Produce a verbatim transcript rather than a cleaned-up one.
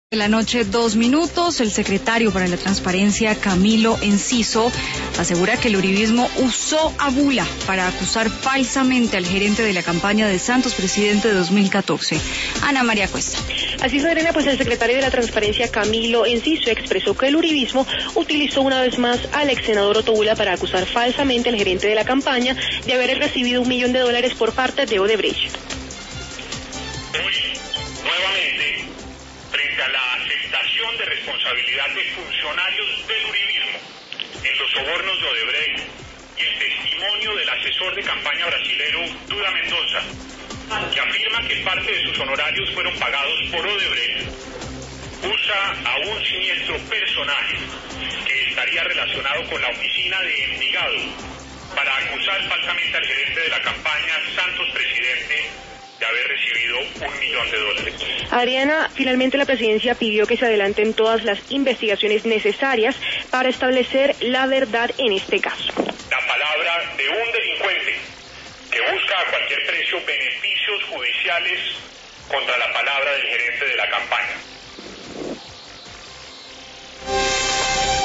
De la noche, dos minutos, el secretario para la Transparencia, Camilo Enciso, asegura que el uribismo usó a Bula para acusar falsamente al gerente de la campaña de Santos Presidente de dos mil catorce. Ana María Cuesta. Así es, Adriana, pues el secretario de la Transparencia, Camilo Enciso, expresó que el uribismo utilizó una vez más al ex senador Otto Bula para acusar falsamente al gerente de la campaña de haber recibido un millón de dólares por parte de Odebrecht. Hoy, nuevamente, frente a la aceptación de responsabilidad de funcionarios del uribismo en los sobornos de Odebrecht y el testimonio del asesor de campaña brasilero Duda Mendoza, que afirma que parte de sus honorarios fueron pagados por Odebrecht, usa a un siniestro personaje que estaría relacionado con la oficina de Envigado para acusar falsamente al gerente de la campaña Santos Presidente de haber recibido un millón de dólares. Adriana, finalmente la presidencia pidió que se adelanten todas las investigaciones necesarias para establecer la verdad en este caso. La palabra de un delincuente que busca a cualquier precio beneficios judiciales contra la palabra del gerente de la campaña.